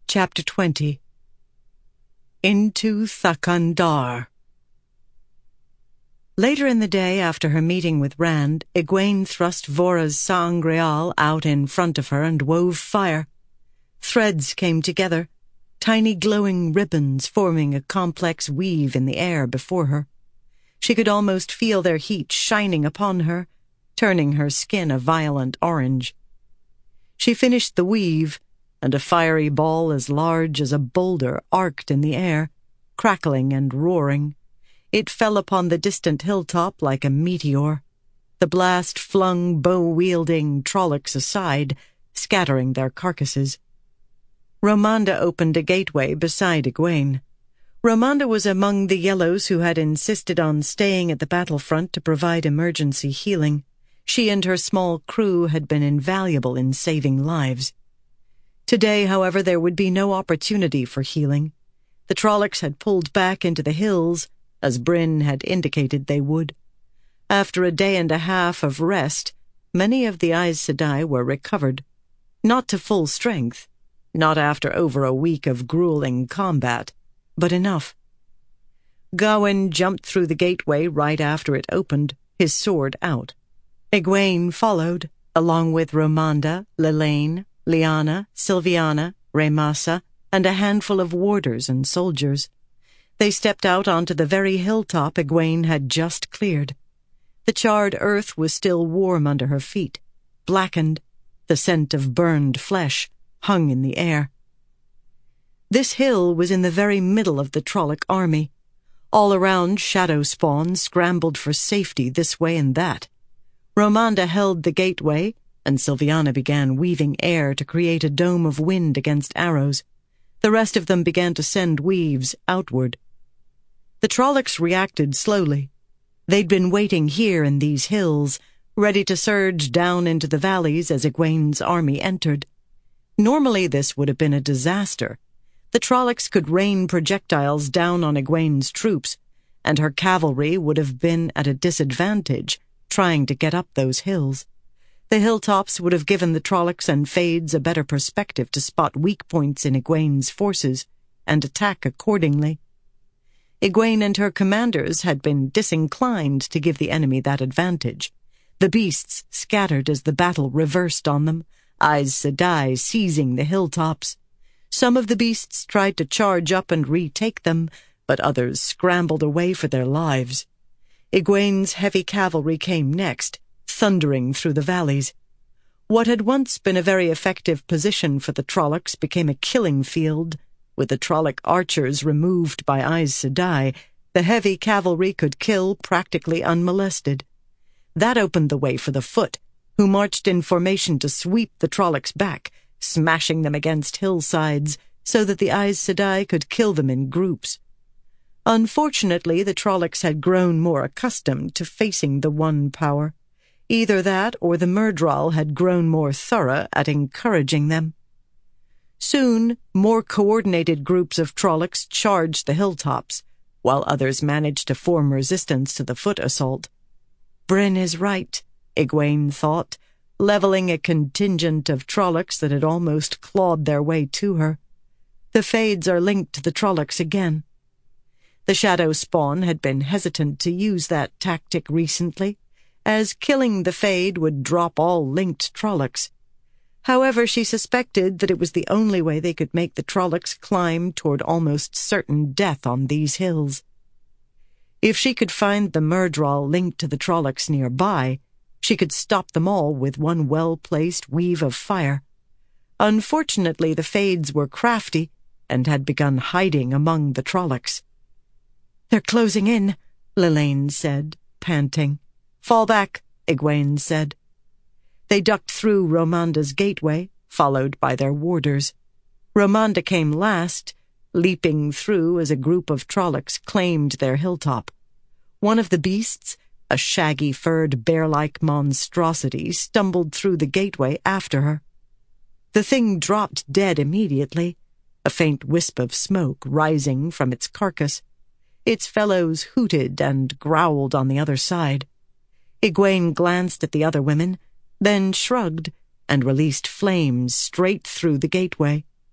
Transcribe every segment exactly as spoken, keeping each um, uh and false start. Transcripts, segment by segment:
Chapter twenty. Into Thakandar. Later in the day, after her meeting with Rand, Egwene thrust Vora's sangreal out in front of her and wove fire. Threads came together, tiny glowing ribbons forming a complex weave in the air before her. She could almost feel their heat shining upon her, turning her skin a violent orange. She finished the weave, and a fiery ball as large as a boulder arced in the air, crackling and roaring. It fell upon the distant hilltop like a meteor. The blast flung bow-wielding Trollocs aside, scattering their carcasses. Romanda opened a gateway beside Egwene. Romanda was among the Yellows who had insisted on staying at the battlefront to provide emergency healing. She and her small crew had been invaluable in saving lives. Today, however, there would be no opportunity for healing. The Trollocs had pulled back into the hills, as Bryn had indicated they would. After a day and a half of rest, many of the Aes Sedai were recovered. Not to full strength, not after over a week of grueling combat, but enough. Gawain jumped through the gateway right after it opened, his sword out. Egwene followed, along with Romanda, Lelaine, Lyanna, Silviana, Raemassa, and a handful of warders and soldiers. They stepped out onto the very hilltop Egwene had just cleared. The charred earth was still warm under her feet, blackened. The scent of burned flesh hung in the air. This hill was in the very middle of the Trolloc army. All around, shadow spawn scrambled for safety this way and that. Romanda held the gateway, and Silviana began weaving air to create a dome of wind against arrows. The rest of them began to send weaves outward. The Trollocs reacted slowly. They'd been waiting here in these hills, ready to surge down into the valleys as Egwene's army entered. Normally this would have been a disaster. The Trollocs could rain projectiles down on Egwene's troops, and her cavalry would have been at a disadvantage trying to get up those hills. The hilltops would have given the Trollocs and Fades a better perspective to spot weak points in Egwene's forces and attack accordingly. Egwene and her commanders had been disinclined to give the enemy that advantage. The beasts scattered as the battle reversed on them, Aes Sedai seizing the hilltops. Some of the beasts tried to charge up and retake them, but others scrambled away for their lives. Egwene's heavy cavalry came next, thundering through the valleys. What had once been a very effective position for the Trollocs became a killing field. With the Trolloc archers removed by Aes Sedai, the heavy cavalry could kill practically unmolested. That opened the way for the foot, who marched in formation to sweep the Trollocs back, smashing them against hillsides so that the Aes Sedai could kill them in groups. Unfortunately, the Trollocs had grown more accustomed to facing the one power. Either that or the Myrddraal had grown more thorough at encouraging them. Soon, more coordinated groups of Trollocs charged the hilltops, while others managed to form resistance to the foot assault. Bryn is right, Egwene thought, leveling a contingent of Trollocs that had almost clawed their way to her. The Fades are linked to the Trollocs again. The shadow spawn had been hesitant to use that tactic recently, as killing the Fade would drop all linked Trollocs. However, she suspected that it was the only way they could make the Trollocs climb toward almost certain death on these hills. If she could find the Myrddraal linked to the Trollocs nearby, she could stop them all with one well-placed weave of fire. Unfortunately, the Fades were crafty and had begun hiding among the Trollocs. "They're closing in," Lelaine said, panting. "Fall back," Egwene said. They ducked through Romanda's gateway, followed by their warders. Romanda came last, leaping through as a group of Trollocs claimed their hilltop. One of the beasts, a shaggy-furred bear-like monstrosity, stumbled through the gateway after her. The thing dropped dead immediately, a faint wisp of smoke rising from its carcass. Its fellows hooted and growled on the other side. Egwene glanced at the other women, then shrugged and released flames straight through the gateway.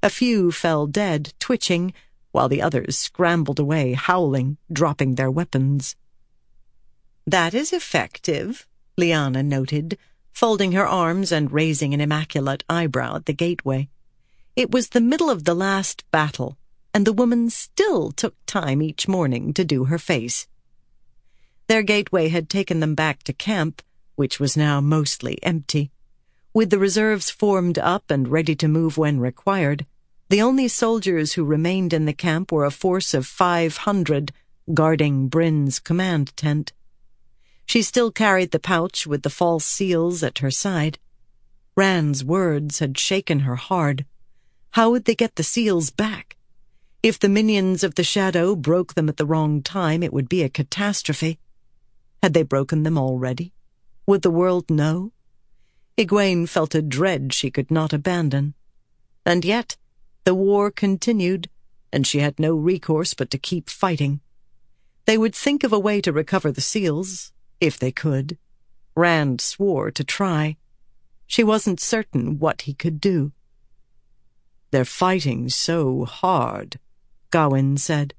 A few fell dead, twitching, while the others scrambled away, howling, dropping their weapons. "That is effective," Lyanna noted, folding her arms and raising an immaculate eyebrow at the gateway. It was the middle of the last battle, and the woman still took time each morning to do her face. Their gateway had taken them back to camp, which was now mostly empty. With the reserves formed up and ready to move when required, the only soldiers who remained in the camp were a force of five hundred, guarding Bryn's command tent. She still carried the pouch with the false seals at her side. Rand's words had shaken her hard. How would they get the seals back? If the minions of the shadow broke them at the wrong time, it would be a catastrophe. Had they broken them already? Would the world know? Egwene felt a dread she could not abandon. And yet, the war continued, and she had no recourse but to keep fighting. They would think of a way to recover the seals, if they could. Rand swore to try. She wasn't certain what he could do. "They're fighting so hard," Gawain said.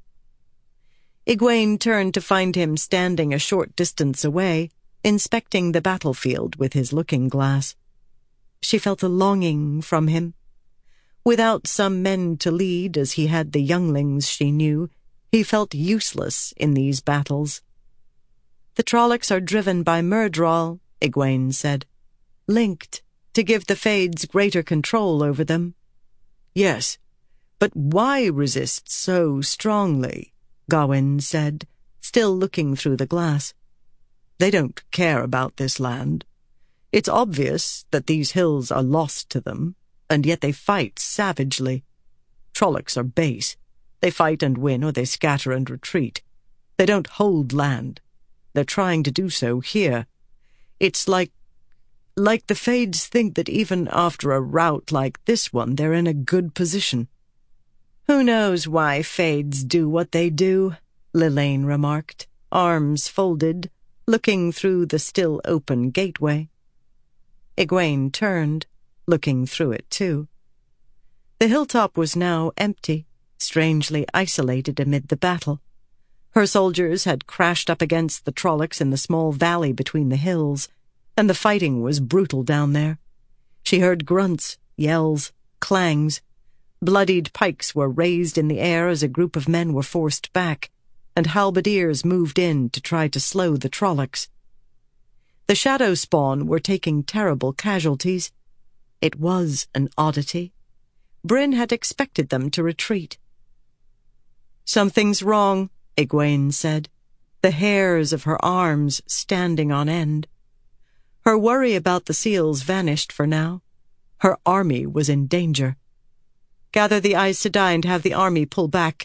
Egwene turned to find him standing a short distance away, inspecting the battlefield with his looking-glass. She felt a longing from him. Without some men to lead, as he had the younglings she knew, he felt useless in these battles. "The Trollocs are driven by Myrddraal," Egwene said. "Linked, to give the Fades greater control over them." "Yes, but why resist so strongly?" Gawain said, still looking through the glass. "They don't care about this land. It's obvious that these hills are lost to them, and yet they fight savagely. Trollocs are base. They fight and win, or they scatter and retreat. They don't hold land. They're trying to do so here. It's like... like the Fades think that even after a rout like this one, they're in a good position." "Who knows why Fades do what they do?" Lylane remarked, arms folded, looking through the still open gateway. Egwene turned, looking through it too. The hilltop was now empty, strangely isolated amid the battle. Her soldiers had crashed up against the Trollocs in the small valley between the hills, and the fighting was brutal down there. She heard grunts, yells, clangs. Bloodied pikes were raised in the air as a group of men were forced back, and halberdiers moved in to try to slow the Trollocs. The shadow spawn were taking terrible casualties. It was an oddity. Bryn had expected them to retreat. "Something's wrong," Egwene said, the hairs of her arms standing on end. Her worry about the seals vanished for now. Her army was in danger. "Gather the Aes Sedai and have the army pull back."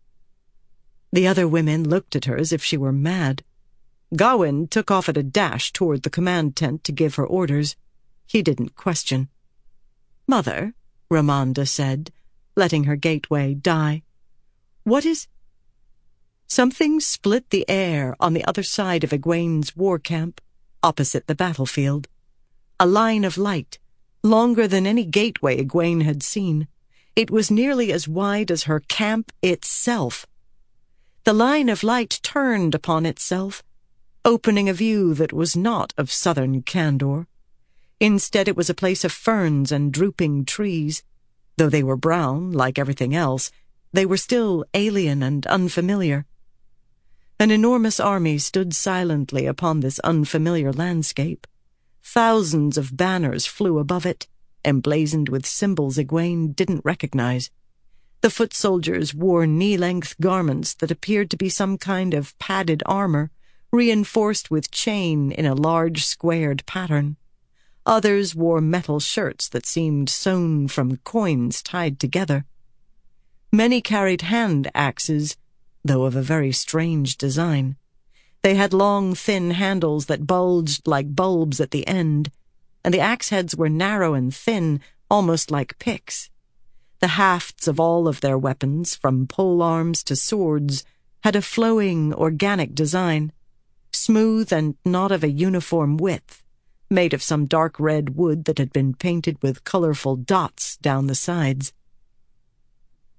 The other women looked at her as if she were mad. Gawain took off at a dash toward the command tent to give her orders. He didn't question. "Mother," Ramonda said, letting her gateway die, "what is—" Something split the air on the other side of Egwene's war camp, opposite the battlefield. A line of light, longer than any gateway Egwene had seen. It was nearly as wide as her camp itself. The line of light turned upon itself, opening a view that was not of southern Kandor. Instead, it was a place of ferns and drooping trees. Though they were brown, like everything else, they were still alien and unfamiliar. An enormous army stood silently upon this unfamiliar landscape. Thousands of banners flew above it, emblazoned with symbols Egwene didn't recognize. The foot soldiers wore knee-length garments that appeared to be some kind of padded armor, reinforced with chain in a large squared pattern. Others wore metal shirts that seemed sewn from coins tied together. Many carried hand axes, though of a very strange design. They had long, thin handles that bulged like bulbs at the end, and the axe heads were narrow and thin, almost like picks. The hafts of all of their weapons, from polearms to swords, had a flowing, organic design, smooth and not of a uniform width, made of some dark red wood that had been painted with colorful dots down the sides.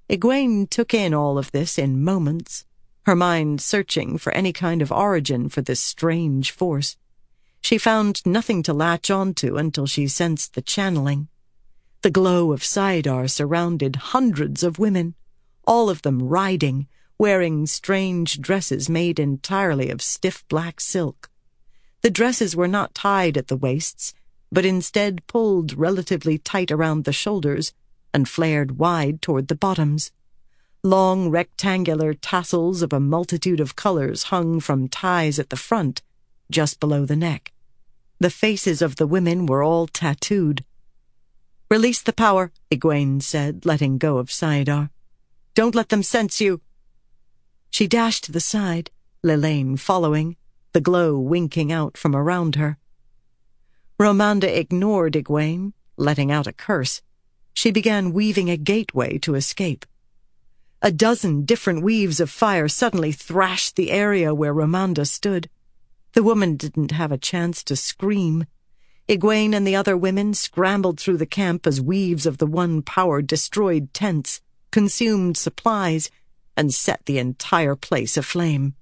Egwene took in all of this in moments, her mind searching for any kind of origin for this strange force. She found nothing to latch onto until she sensed the channeling. The glow of saidar surrounded hundreds of women, all of them riding, wearing strange dresses made entirely of stiff black silk. The dresses were not tied at the waists, but instead pulled relatively tight around the shoulders and flared wide toward the bottoms. Long rectangular tassels of a multitude of colors hung from ties at the front, just below the neck. The faces of the women were all tattooed. "Release the power," Egwene said, letting go of saidar. "Don't let them sense you." She dashed to the side, Lelaine following, the glow winking out from around her. Romanda ignored Egwene, letting out a curse. She began weaving a gateway to escape. A dozen different weaves of fire suddenly thrashed the area where Romanda stood. The woman didn't have a chance to scream. Egwene and the other women scrambled through the camp as weaves of the one power destroyed tents, consumed supplies, and set the entire place aflame.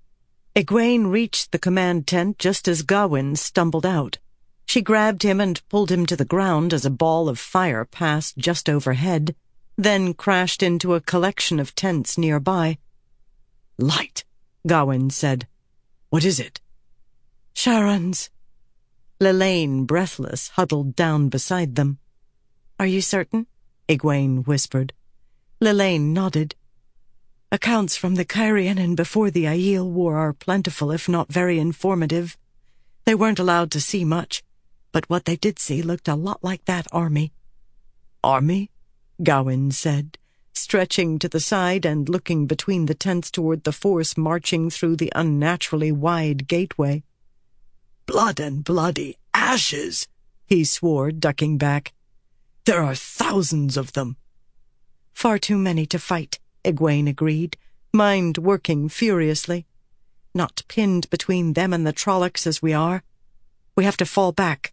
Egwene reached the command tent just as Gawyn stumbled out. She grabbed him and pulled him to the ground as a ball of fire passed just overhead, then crashed into a collection of tents nearby. "Light," Gawyn said. "What is it?" "Sharans." Lelaine, breathless, huddled down beside them. "Are you certain?" Egwene whispered. Lelaine nodded. "Accounts from the Cairhienin before the Aiel War are plentiful, if not very informative. They weren't allowed to see much, but what they did see looked a lot like that army." "Army?" Gawyn said, stretching to the side and looking between the tents toward the force marching through the unnaturally wide gateway. "Blood and bloody ashes," he swore, ducking back. "There are thousands of them." "Far too many to fight," Egwene agreed, mind working furiously. "Not pinned between them and the Trollocs as we are. We have to fall back."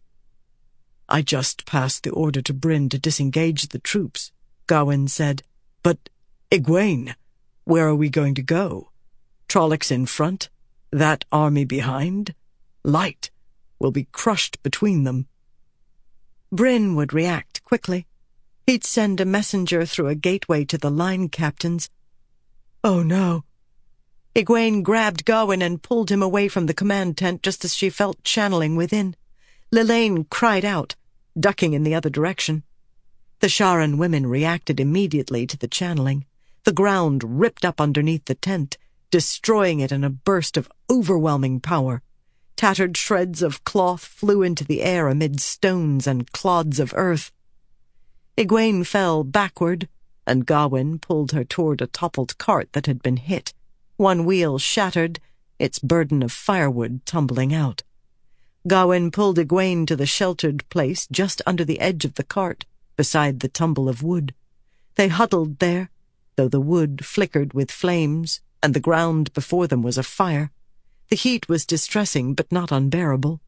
"I just passed the order to Bryn to disengage the troops," Gawyn said. "But, Egwene, where are we going to go? Trollocs in front? That army behind? Light will be crushed between them." Bryn would react quickly. He'd send a messenger through a gateway to the line captains. "Oh no." Egwene grabbed Gawyn and pulled him away from the command tent just as she felt channeling within. Lelaine cried out, ducking in the other direction. The Sharran women reacted immediately to the channeling. The ground ripped up underneath the tent, destroying it in a burst of overwhelming power. Tattered shreds of cloth flew into the air amid stones and clods of earth. Egwene fell backward, and Gawyn pulled her toward a toppled cart that had been hit, one wheel shattered, its burden of firewood tumbling out. Gawyn pulled Egwene to the sheltered place just under the edge of the cart, beside the tumble of wood. They huddled there, though the wood flickered with flames, and the ground before them was afire. The heat was distressing, but not unbearable.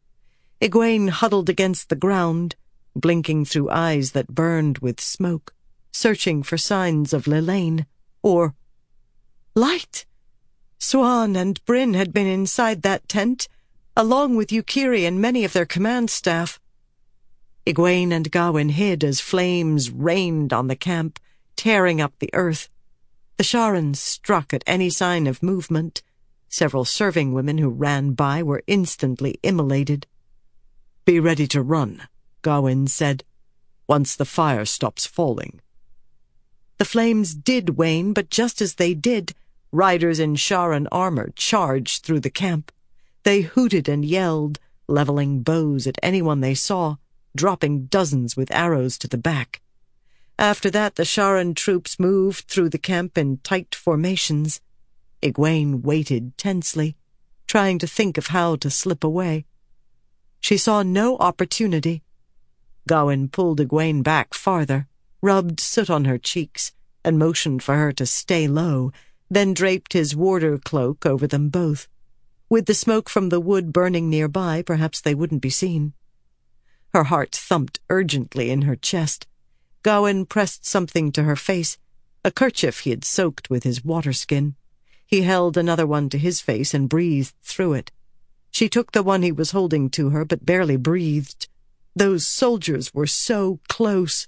Egwene huddled against the ground, blinking through eyes that burned with smoke, searching for signs of Lelaine, or light. Siuan and Bryn had been inside that tent, along with Yukiri and many of their command staff. Egwene and Gawyn hid as flames rained on the camp, tearing up the earth. The Sharrans struck at any sign of movement. Several serving women who ran by were instantly immolated. "Be ready to run," Gawyn said, "once the fire stops falling." The flames did wane, but just as they did, riders in Sharran armor charged through the camp. They hooted and yelled, leveling bows at anyone they saw, dropping dozens with arrows to the back. After that, the Sharran troops moved through the camp in tight formations. Egwene waited tensely, trying to think of how to slip away. She saw no opportunity. Gawyn pulled Egwene back farther, rubbed soot on her cheeks, and motioned for her to stay low, then draped his warder cloak over them both. With the smoke from the wood burning nearby, perhaps they wouldn't be seen. Her heart thumped urgently in her chest. Gawyn pressed something to her face, a kerchief he had soaked with his water-skin. He held another one to his face and breathed through it. She took the one he was holding to her, but barely breathed. Those soldiers were so close.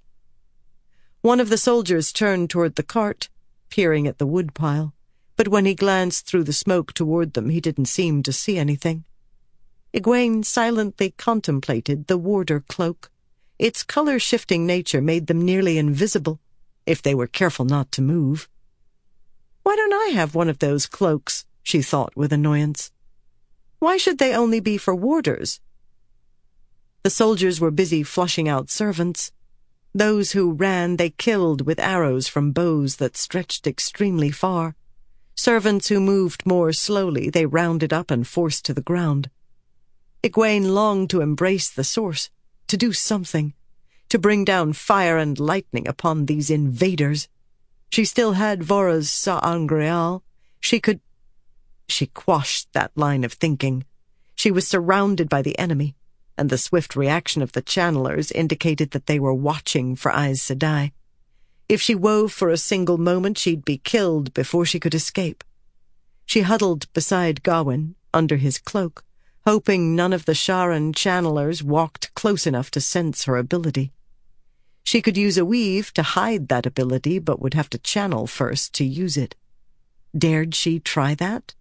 One of the soldiers turned toward the cart, peering at the woodpile, but when he glanced through the smoke toward them, he didn't seem to see anything. Egwene silently contemplated the warder cloak. Its color-shifting nature made them nearly invisible, if they were careful not to move. "Why don't I have one of those cloaks?" she thought with annoyance. "Why should they only be for warders?" The soldiers were busy flushing out servants. Those who ran they killed with arrows from bows that stretched extremely far. Servants who moved more slowly they rounded up and forced to the ground. Egwene longed to embrace the source, to do something, to bring down fire and lightning upon these invaders. She still had Vora's sa'angreal. She could... She quashed that line of thinking. She was surrounded by the enemy, and the swift reaction of the channelers indicated that they were watching for Aes Sedai. If she wove for a single moment, she'd be killed before she could escape. She huddled beside Gawyn, under his cloak, hoping none of the Sharran channelers walked close enough to sense her ability. She could use a weave to hide that ability, but would have to channel first to use it. Dared she try that?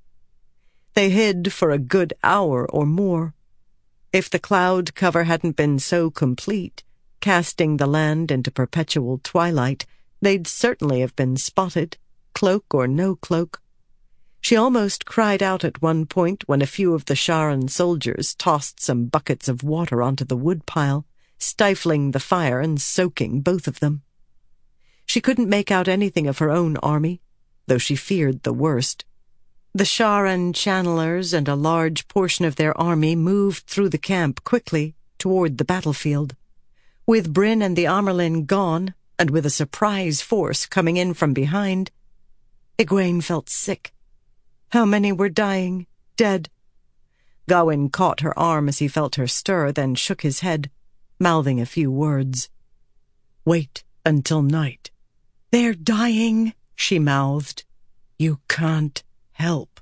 They hid for a good hour or more. If the cloud cover hadn't been so complete, casting the land into perpetual twilight, they'd certainly have been spotted, cloak or no cloak. She almost cried out at one point when a few of the Sharran soldiers tossed some buckets of water onto the woodpile, stifling the fire and soaking both of them. She couldn't make out anything of her own army, though she feared the worst. The Sharran channelers and a large portion of their army moved through the camp quickly toward the battlefield. With Bryn and the Amyrlin gone, and with a surprise force coming in from behind, Egwene felt sick. How many were dying, dead? Gawyn caught her arm as he felt her stir, then shook his head, mouthing a few words. "Wait until night." "They're dying," she mouthed. "You can't help."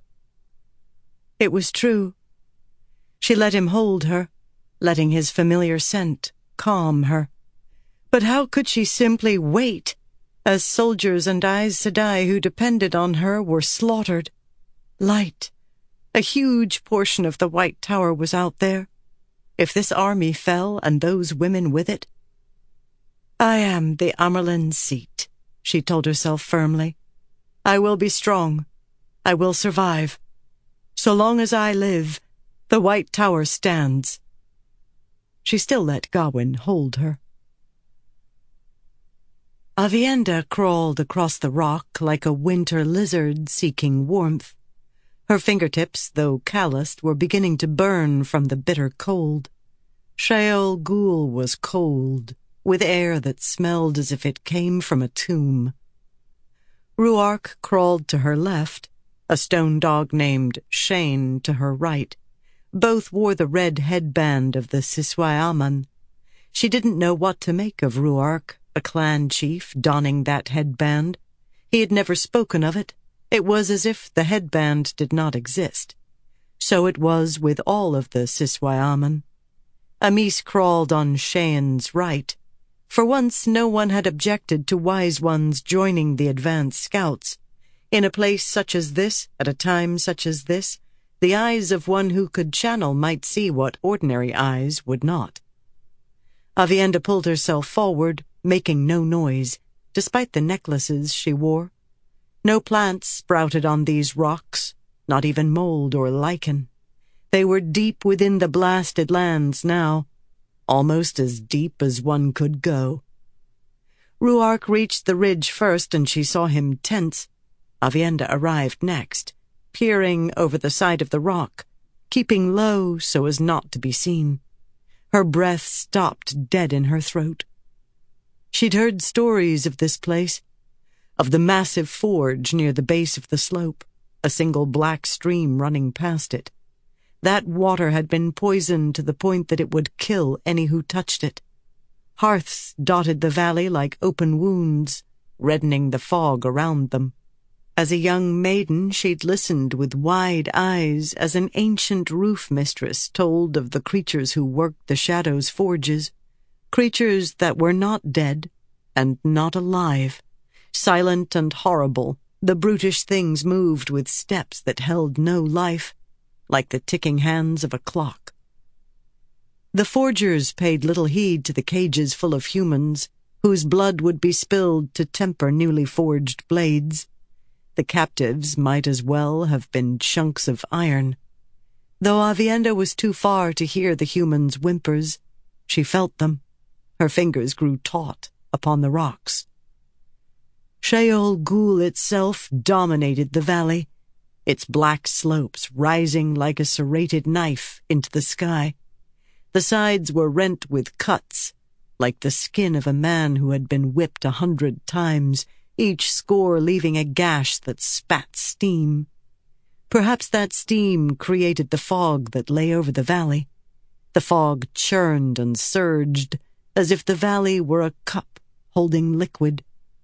It was true. She let him hold her, letting his familiar scent calm her. But how could she simply wait, as soldiers and Aes Sedai who depended on her were slaughtered? Light. A huge portion of the White Tower was out there. If this army fell and those women with it... "I am the Amyrlin seat," she told herself firmly. "I will be strong. I will survive. So long as I live, the White Tower stands." She still let Gawyn hold her. Aviendha crawled across the rock like a winter lizard seeking warmth. Her fingertips, though calloused, were beginning to burn from the bitter cold. Shayol Ghul was cold, with air that smelled as if it came from a tomb. Rhuarc crawled to her left, a stone dog named Shane to her right. Both wore the red headband of the Siswai'aman. She didn't know what to make of Rhuarc, a clan chief, donning that headband. He had never spoken of it. It was as if the headband did not exist. So it was with all of the Siswai'aman. Amis crawled on Shane's right. For once, no one had objected to wise ones joining the advance scouts. In a place such as this, at a time such as this, the eyes of one who could channel might see what ordinary eyes would not. Aviendha pulled herself forward, making no noise, despite the necklaces she wore. No plants sprouted on these rocks, not even mold or lichen. They were deep within the blasted lands now, almost as deep as one could go. Rhuarc reached the ridge first, and she saw him tense. Aviendha arrived next, peering over the side of the rock, keeping low so as not to be seen. Her breath stopped dead in her throat. She'd heard stories of this place, of the massive forge near the base of the slope, a single black stream running past it. That water had been poisoned to the point that it would kill any who touched it. Hearths dotted the valley like open wounds, reddening the fog around them. As a young maiden, she'd listened with wide eyes as an ancient roof mistress told of the creatures who worked the Shadow's forges, creatures that were not dead and not alive. Silent and horrible, the brutish things moved with steps that held no life, like the ticking hands of a clock. The forgers paid little heed to the cages full of humans, whose blood would be spilled to temper newly forged blades. The captives might as well have been chunks of iron. Though Aviendha was too far to hear the humans' whimpers, she felt them. Her fingers grew taut upon the rocks. Sheol Ghul itself dominated the valley, its black slopes rising like a serrated knife into the sky. The sides were rent with cuts, like the skin of a man who had been whipped a hundred times, each score leaving a gash that spat steam. Perhaps that steam created the fog that lay over the valley. The fog churned and surged, as if the valley were a cup holding liquid.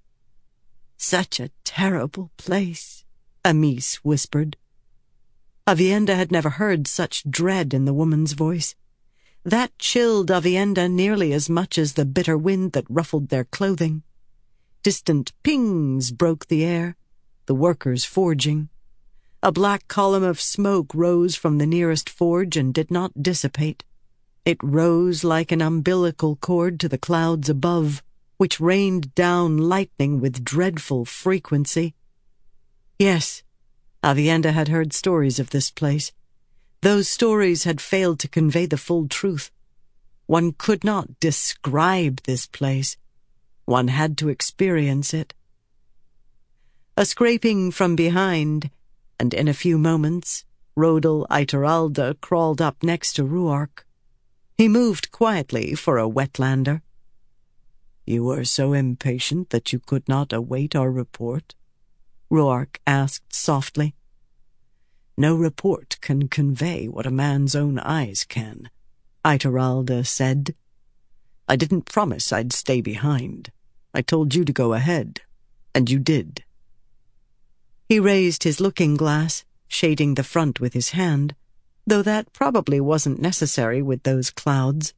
"Such a terrible place," Amis whispered. Aviendha had never heard such dread in the woman's voice. That chilled Aviendha nearly as much as the bitter wind that ruffled their clothing. Distant pings broke the air, the workers forging. A black column of smoke rose from the nearest forge and did not dissipate. It rose like an umbilical cord to the clouds above, which rained down lightning with dreadful frequency. Yes, Aviendha had heard stories of this place. Those stories had failed to convey the full truth. One could not describe this place. One had to experience it. A scraping from behind, and in a few moments, Rodel Ituralde crawled up next to Ruark. He moved quietly for a wetlander. "You were so impatient that you could not await our report?" Ruark asked softly. "No report can convey what a man's own eyes can," Ituralde said. "I didn't promise I'd stay behind. I told you to go ahead, and you did." He raised his looking-glass, shading the front with his hand, though that probably wasn't necessary with those clouds.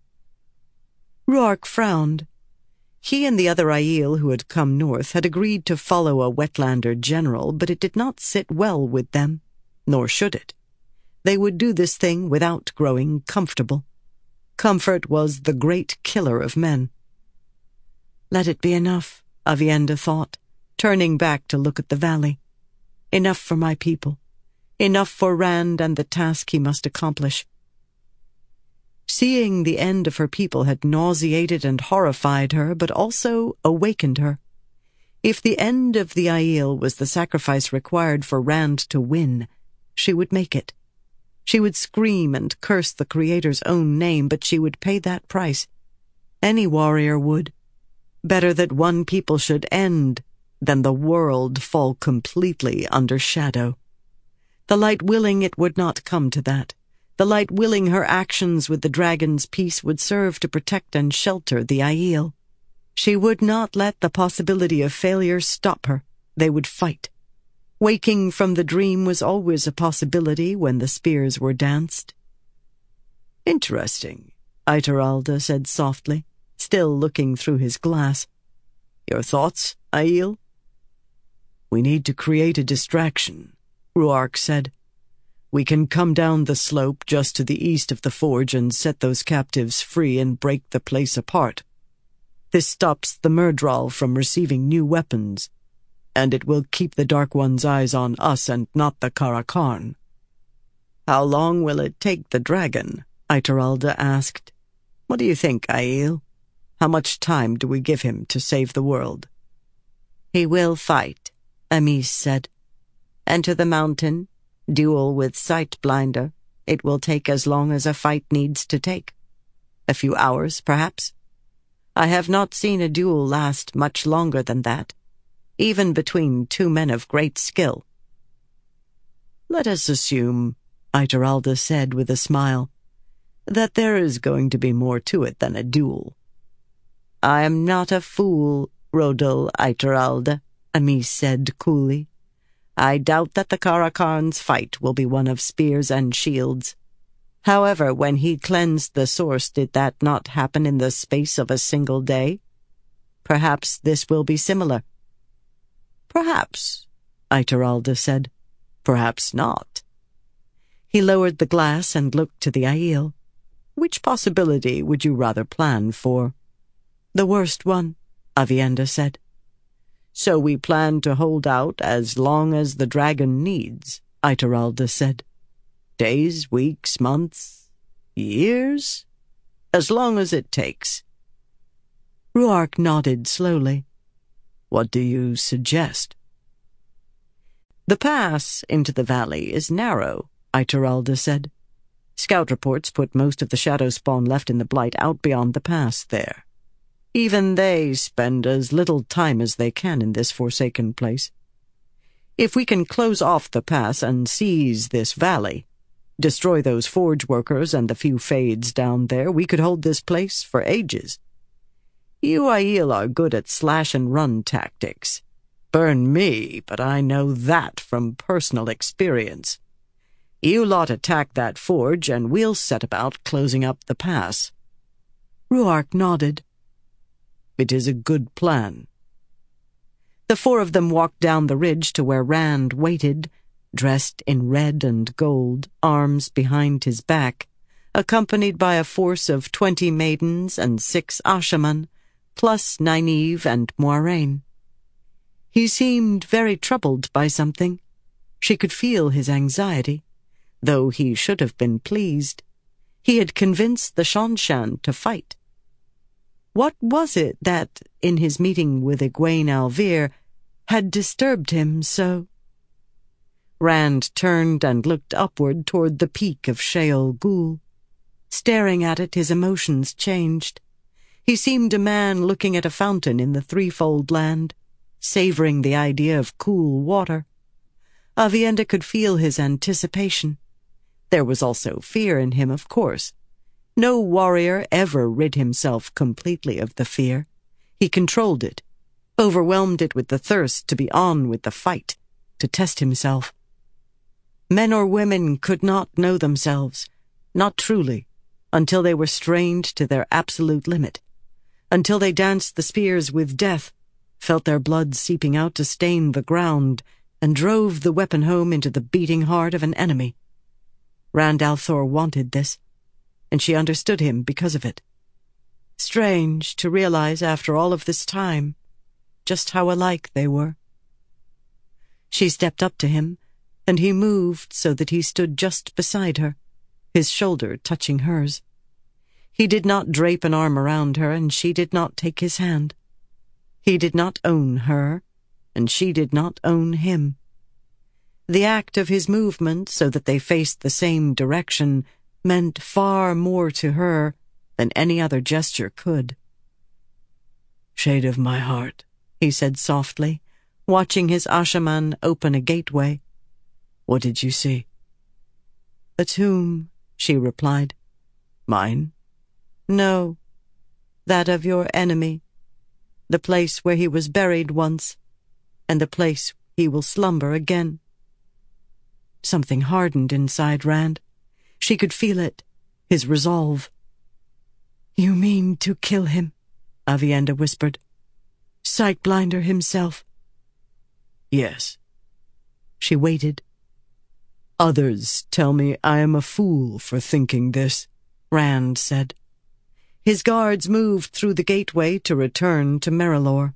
Ruark frowned. He and the other Aiel who had come north had agreed to follow a wetlander general, but it did not sit well with them, nor should it. They would do this thing without growing comfortable. Comfort was the great killer of men. Let it be enough, Aviendha thought, turning back to look at the valley. Enough for my people. Enough for Rand and the task he must accomplish. Seeing the end of her people had nauseated and horrified her, but also awakened her. If the end of the Aiel was the sacrifice required for Rand to win, she would make it. She would scream and curse the Creator's own name, but she would pay that price. Any warrior would. Better that one people should end than the world fall completely under shadow. The Light willing, it would not come to that. The Light willing, her actions with the dragon's peace would serve to protect and shelter the Aiel. She would not let the possibility of failure stop her. They would fight. Waking from the dream was always a possibility when the spears were danced. "Interesting," Ituralde said softly, still looking through his glass. "Your thoughts, Aiel?" "We need to create a distraction," Ruark said. "We can come down the slope just to the east of the forge and set those captives free and break the place apart. This stops the Myrddraal from receiving new weapons, and it will keep the Dark One's eyes on us and not the Karakarn." "How long will it take the dragon?" Ituralde asked. "What do you think, Aiel? How much time do we give him to save the world?" "He will fight," Amis said. "Enter the mountain, duel with Sightblinder. It will take as long as a fight needs to take. A few hours, perhaps. I have not seen a duel last much longer than that, even between two men of great skill." "Let us assume," Ituralde said with a smile, "that there is going to be more to it than a duel." "I am not a fool," Rodel Eituralde, Amis said coolly. I doubt that the Karakarn's fight will be one of spears and shields. However, when he cleansed the source, did that not happen in the space of a single day? Perhaps this will be similar. Perhaps, Eituralde said. Perhaps not. He lowered the glass and looked to the Aiel. Which possibility would you rather plan for? The worst one, Aviendha said. So we plan to hold out as long as the dragon needs, Eituralde said. Days, weeks, months, years? As long as it takes. Ruark nodded slowly. What do you suggest? The pass into the valley is narrow, Eituralde said. Scout reports put most of the shadow spawn left in the Blight out beyond the pass there. Even they spend as little time as they can in this forsaken place. If we can close off the pass and seize this valley, destroy those forge workers and the few fades down there, we could hold this place for ages. You Aiel are good at slash-and-run tactics. Burn me, but I know that from personal experience. You lot attack that forge, and we'll set about closing up the pass. Ruark nodded. It is a good plan. The four of them walked down the ridge to where Rand waited, dressed in red and gold, arms behind his back, accompanied by a force of twenty maidens and six Ashaman, plus Nynaeve and Moiraine. He seemed very troubled by something. She could feel his anxiety, though he should have been pleased. He had convinced the Seanchan to fight. What was it that, in his meeting with Egwene al'Vir, had disturbed him so? Rand turned and looked upward toward the peak of Sheol Ghul. Staring at it, his emotions changed. He seemed a man looking at a fountain in the Threefold Land, savoring the idea of cool water. Aviendha could feel his anticipation. There was also fear in him, of course. No warrior ever rid himself completely of the fear. He controlled it, overwhelmed it with the thirst to be on with the fight, to test himself. Men or women could not know themselves, not truly, until they were strained to their absolute limit, until they danced the spears with death, felt their blood seeping out to stain the ground, and drove the weapon home into the beating heart of an enemy. Rand al'Thor wanted this, and she understood him because of it. Strange to realize after all of this time just how alike they were. She stepped up to him, and he moved so that he stood just beside her, his shoulder touching hers. He did not drape an arm around her, and she did not take his hand. He did not own her, and she did not own him. The act of his movement so that they faced the same direction meant far more to her than any other gesture could. "Shade of my heart," he said softly, watching his Ashaman open a gateway. "What did you see?" "A tomb," she replied. "Mine?" "No, that of your enemy. The place where he was buried once, and the place he will slumber again." Something hardened inside Rand. She could feel it, his resolve. "You mean to kill him?" Aviendha whispered. "Sightblinder himself?" "Yes." She waited. "Others tell me I am a fool for thinking this," Rand said. His guards moved through the gateway to return to Merrilor.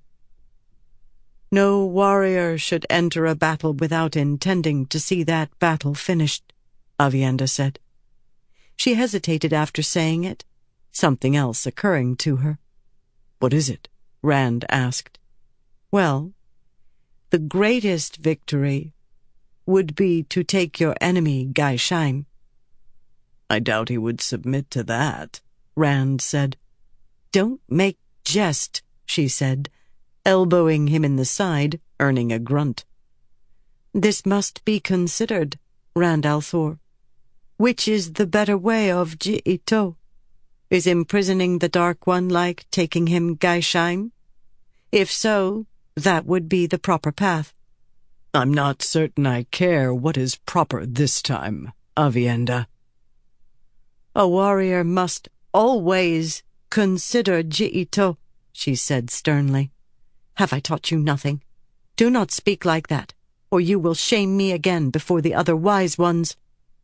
"No warrior should enter a battle without intending to see that battle finished," Aviendha said. She hesitated after saying it, something else occurring to her. "What is it?" Rand asked. "Well, the greatest victory would be to take your enemy, Gaishain." "I doubt he would submit to that," Rand said. "Don't make jest," she said, elbowing him in the side, earning a grunt. "This must be considered, Rand al'Thor. Which is the better way of Ji'ito? Is imprisoning the Dark One like taking him Gaishain? If so, that would be the proper path. I'm not certain I care what is proper this time, Aviendha. A warrior must always consider Ji'ito, she said sternly. Have I taught you nothing? Do not speak like that, or you will shame me again before the other wise ones.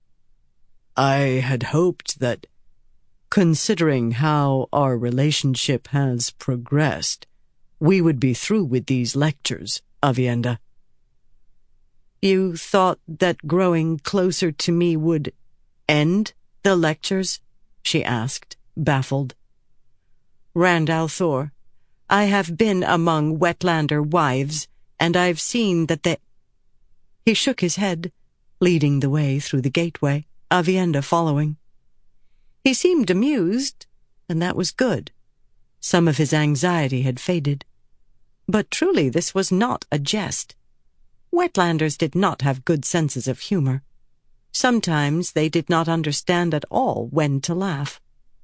I had hoped that, considering how our relationship has progressed, we would be through with these lectures, Aviendha. You thought that growing closer to me would end the lectures? She asked, baffled. Rand al'Thor, I have been among Wetlander wives, and I've seen that they... He shook his head, leading the way through the gateway, Aviendha following. He seemed amused, and that was good. Some of his anxiety had faded. But truly this was not a jest. Wetlanders did not have good senses of humor. Sometimes they did not understand at all when to laugh.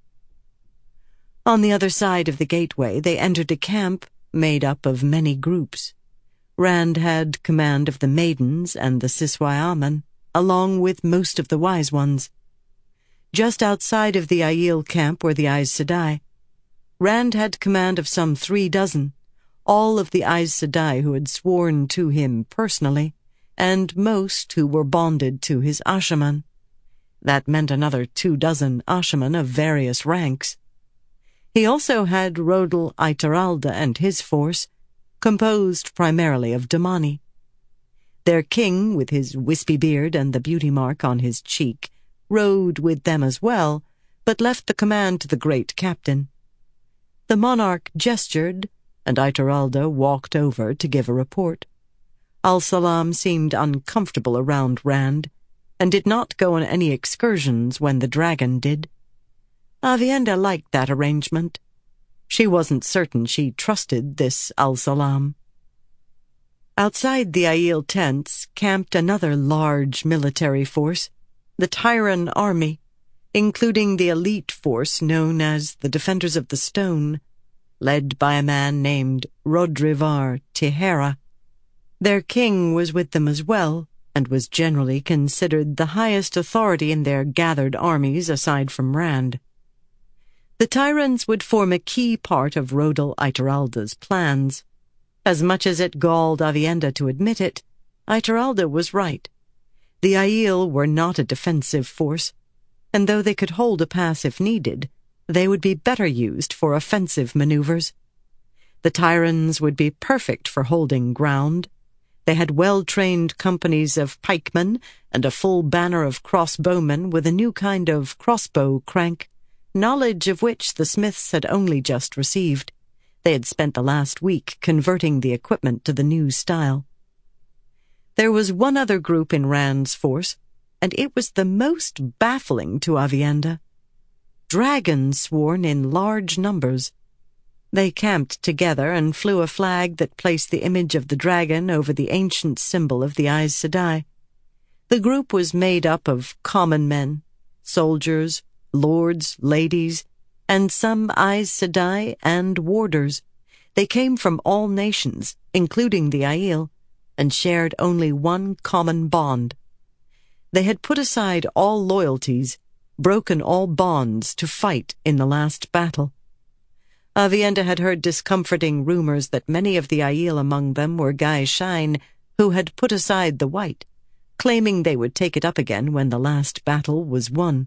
On the other side of the gateway they entered a camp made up of many groups. Rand had command of the maidens and the Siswai'aman, along with most of the wise ones. Just outside of the Aiel camp were the Aes Sedai. Rand had command of some three dozen, all of the Aes Sedai who had sworn to him personally, and most who were bonded to his Ashaman. That meant another two dozen Ashaman of various ranks. He also had Rodel Ituralde and his force, composed primarily of Damani. Their king, with his wispy beard and the beauty mark on his cheek, rode with them as well, but left the command to the great captain. The monarch gestured, and Ituralde walked over to give a report. Al-Salam seemed uncomfortable around Rand, and did not go on any excursions when the dragon did. Aviendha liked that arrangement. She wasn't certain she trusted this Al-Salam. Outside the Aiel tents camped another large military force, the Tyran army, including the elite force known as the Defenders of the Stone, led by a man named Rodrivar Tihera. Their king was with them as well, and was generally considered the highest authority in their gathered armies aside from Rand. The Tyrans would form a key part of Rodel Ituralde's plans. As much as it galled Aviendha to admit it, Ituralde was right. The Aiel were not a defensive force, and though they could hold a pass if needed, they would be better used for offensive maneuvers. The Tyrans would be perfect for holding ground. They had well-trained companies of pikemen and a full banner of crossbowmen with a new kind of crossbow crank, knowledge of which the smiths had only just received. They had spent the last week converting the equipment to the new style. There was one other group in Rand's force, and it was the most baffling to Aviendha. Dragons sworn in large numbers. They camped together and flew a flag that placed the image of the dragon over the ancient symbol of the Aes Sedai. The group was made up of common men, soldiers, lords, ladies, and some Aes Sedai and warders. They came from all nations, including the Aiel, and shared only one common bond. They had put aside all loyalties, broken all bonds to fight in the last battle. Aviendha had heard discomforting rumors that many of the Aiel among them were Gai'Shain, who had put aside the white, claiming they would take it up again when the last battle was won.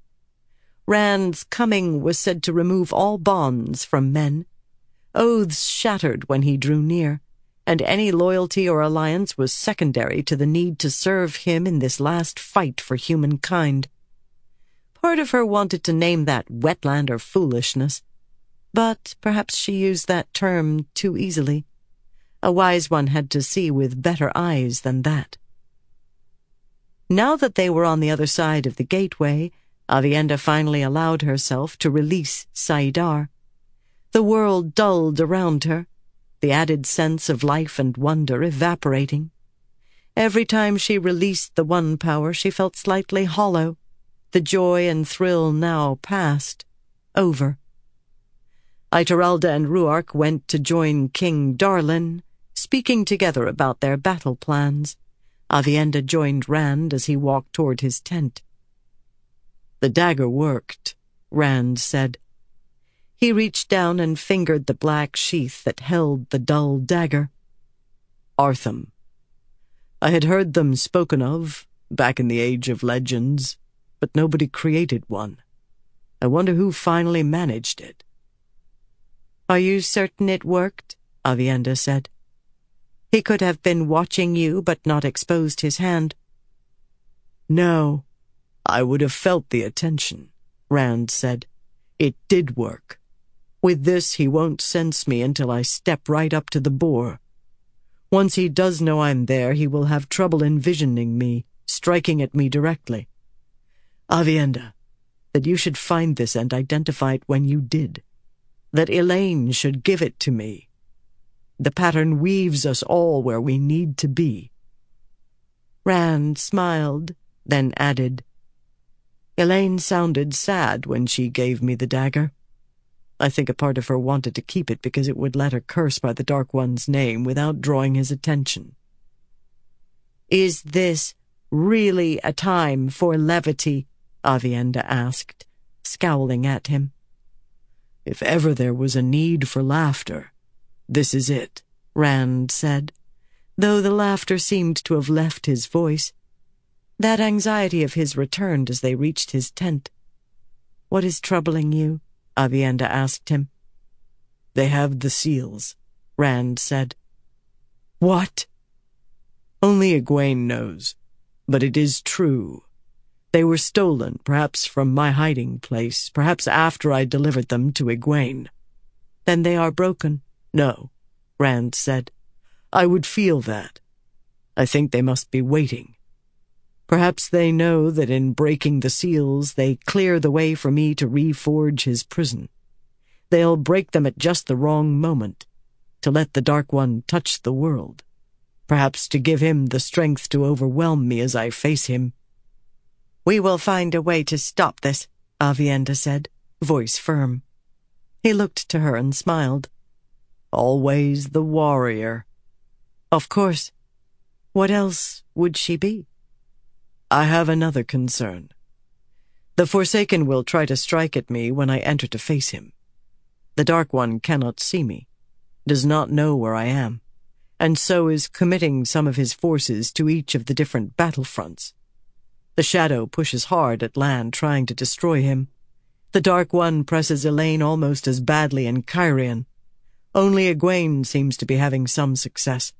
Rand's coming was said to remove all bonds from men. Oaths shattered when he drew near, and any loyalty or alliance was secondary to the need to serve him in this last fight for humankind. Part of her wanted to name that Wetlander foolishness, but perhaps she used that term too easily. A wise one had to see with better eyes than that. Now that they were on the other side of the gateway, Aviendha finally allowed herself to release saidar. The world dulled around her, the added sense of life and wonder evaporating. Every time she released the one power, she felt slightly hollow. The joy and thrill now past, over. Ituralde and Ruark went to join King Darlin, speaking together about their battle plans. Aviendha joined Rand as he walked toward his tent. "The dagger worked," Rand said. He reached down and fingered the black sheath that held the dull dagger. "Artham. I had heard them spoken of, back in the Age of Legends, but nobody created one. I wonder who finally managed it." "Are you certain it worked?" Aviendha said. "He could have been watching you but not exposed his hand." "No, I would have felt the attention," Rand said. "It did work. With this, he won't sense me until I step right up to the boar. Once he does know I'm there, he will have trouble envisioning me, striking at me directly. Aviendha, that you should find this and identify it when you did. That Elayne should give it to me. The pattern weaves us all where we need to be." Rand smiled, then added, "Elayne sounded sad when she gave me the dagger. I think a part of her wanted to keep it because it would let her curse by the Dark One's name without drawing his attention." "Is this really a time for levity?" Aviendha asked, scowling at him. "If ever there was a need for laughter, this is it," Rand said, though the laughter seemed to have left his voice. That anxiety of his returned as they reached his tent. "What is troubling you?" Aviendha asked him. "They have the seals," Rand said. "What?" "Only Egwene knows, but it is true. They were stolen, perhaps from my hiding place, perhaps after I delivered them to Egwene." "Then they are broken." "No," Rand said. "I would feel that. I think they must be waiting. Perhaps they know that in breaking the seals they clear the way for me to reforge his prison. They'll break them at just the wrong moment, to let the Dark One touch the world, perhaps to give him the strength to overwhelm me as I face him." "We will find a way to stop this," Aviendha said, voice firm. He looked to her and smiled. "Always the warrior." "Of course. What else would she be?" "I have another concern. The Forsaken will try to strike at me when I enter to face him. The Dark One cannot see me, does not know where I am, and so is committing some of his forces to each of the different battlefronts. The Shadow pushes hard at land, trying to destroy him. The Dark One presses Elayne almost as badly in Cairhien. Only Egwene seems to be having some success.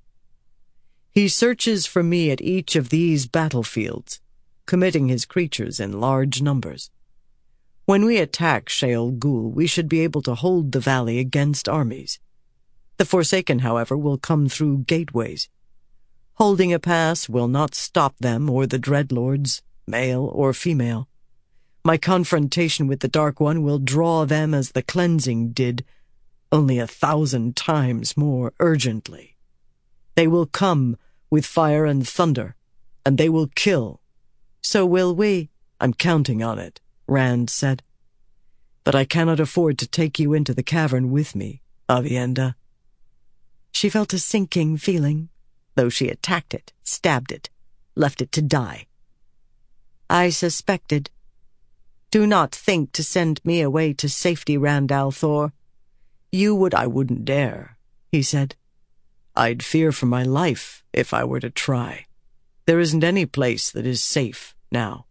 He searches for me at each of these battlefields, committing his creatures in large numbers. When we attack Sheol Ghul, we should be able to hold the valley against armies. The Forsaken, however, will come through gateways. Holding a pass will not stop them or the Dreadlords, male or female. My confrontation with the Dark One will draw them as the cleansing did, only a thousand times more urgently. They will come with fire and thunder, and they will kill. So will we." "I'm counting on it," Rand said. "But I cannot afford to take you into the cavern with me, Aviendha." She felt a sinking feeling, though she attacked it, stabbed it, left it to die. "I suspected. Do not think to send me away to safety, Rand al'Thor. You would—" "I wouldn't dare," he said. "I'd fear for my life if I were to try. There isn't any place that is safe now.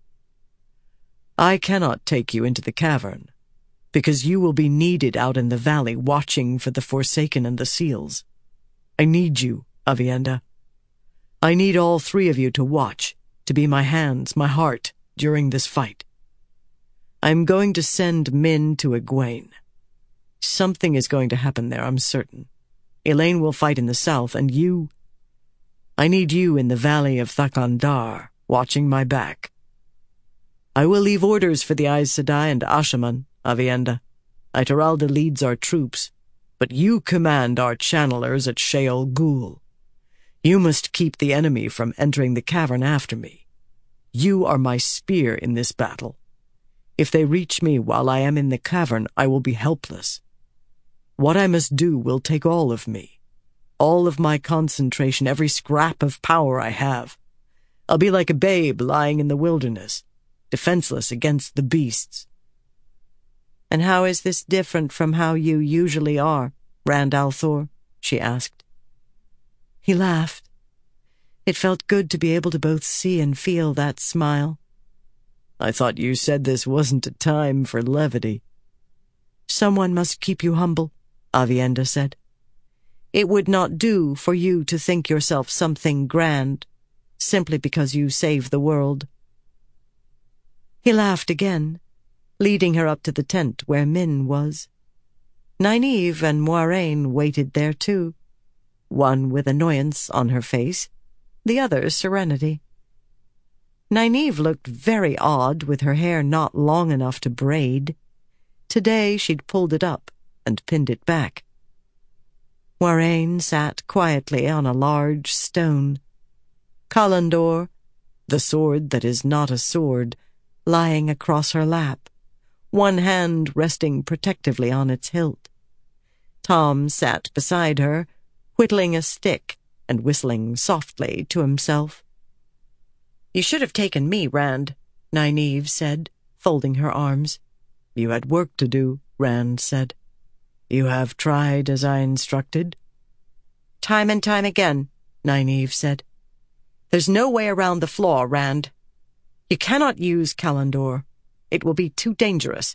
I cannot take you into the cavern, because you will be needed out in the valley watching for the Forsaken and the seals. I need you, Aviendha. I need all three of you to watch, to be my hands, my heart, during this fight. I am going to send Min to Egwene. Something is going to happen there, I'm certain. Elayne will fight in the south, and you... I need you in the valley of Thakandar, watching my back. I will leave orders for the Aes Sedai and Ashaman, Aviendha. Ituralde leads our troops, but you command our channelers at Sheol Ghul. You must keep the enemy from entering the cavern after me. You are my spear in this battle. If they reach me while I am in the cavern, I will be helpless. What I must do will take all of me, all of my concentration, every scrap of power I have. I'll be like a babe lying in the wilderness, defenseless against the beasts." "And how is this different from how you usually are, Rand al'Thor?" she asked. He laughed. It felt good to be able to both see and feel that smile. "I thought you said this wasn't a time for levity." "Someone must keep you humble," Aviendha said. "It would not do for you to think yourself something grand, simply because you save the world." He laughed again, leading her up to the tent where Min was. Nynaeve and Moiraine waited there too, one with annoyance on her face, the other serenity. Nynaeve looked very odd with her hair not long enough to braid. Today she'd pulled it up and pinned it back. Moiraine sat quietly on a large stone. Callandor, the sword that is not a sword, lying across her lap, one hand resting protectively on its hilt. Tom sat beside her, whittling a stick and whistling softly to himself. "You should have taken me, Rand," Nynaeve said, folding her arms. "You had work to do," Rand said. "You have tried as I instructed?" "Time and time again," Nynaeve said. "There's no way around the flaw, Rand. You cannot use Callandor. It will be too dangerous."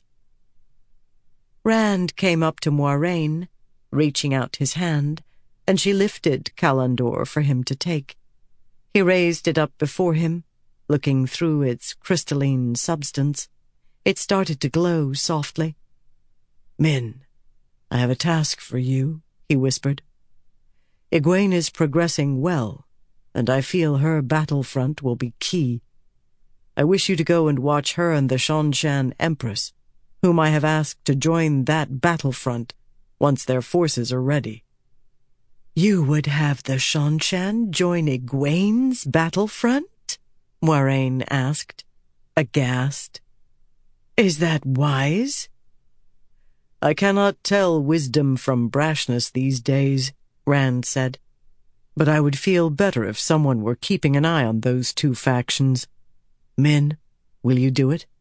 Rand came up to Moiraine, reaching out his hand, and she lifted Callandor for him to take. He raised it up before him, looking through its crystalline substance. It started to glow softly. "Min, I have a task for you," he whispered. "Egwene is progressing well, and I feel her battlefront will be key. I wish you to go and watch her and the Seanchan Empress, whom I have asked to join that battlefront once their forces are ready." "You would have the Seanchan join Egwene's battlefront?" Moiraine asked, aghast. "Is that wise?" "I cannot tell wisdom from brashness these days," Rand said. "But I would feel better if someone were keeping an eye on those two factions. Min, will you do it?"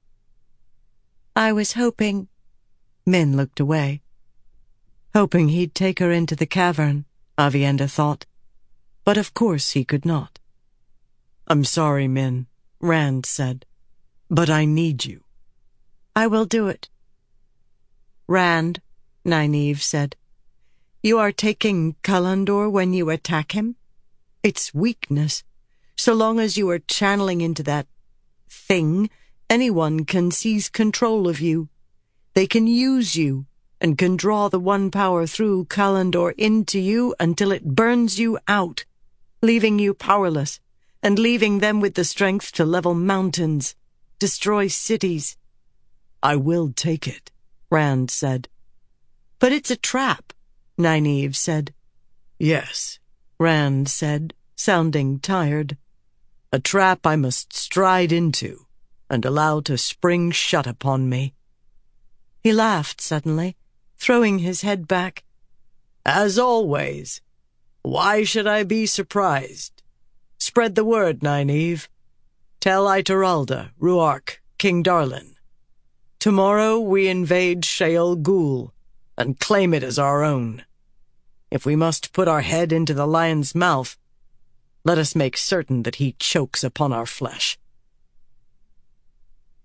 "I was hoping—" Min looked away. Hoping he'd take her into the cavern, Aviendha thought. But of course he could not. "I'm sorry, Min," Rand said, "but I need you." "I will do it." "Rand," Nynaeve said, "you are taking Callandor when you attack him? It's weakness. So long as you are channeling into that thing, anyone can seize control of you. They can use you and can draw the one power through Callandor into you until it burns you out, leaving you powerless and leaving them with the strength to level mountains, destroy cities." "I will take it," Rand said. "But it's a trap," Nynaeve said. "Yes," Rand said, sounding tired. "A trap I must stride into and allow to spring shut upon me." He laughed suddenly, throwing his head back. "As always. Why should I be surprised? Spread the word, Nynaeve. Tell Ituralde, Ruark, King Darlin. Tomorrow we invade Shael Ghul and claim it as our own. If we must put our head into the lion's mouth, let us make certain that he chokes upon our flesh."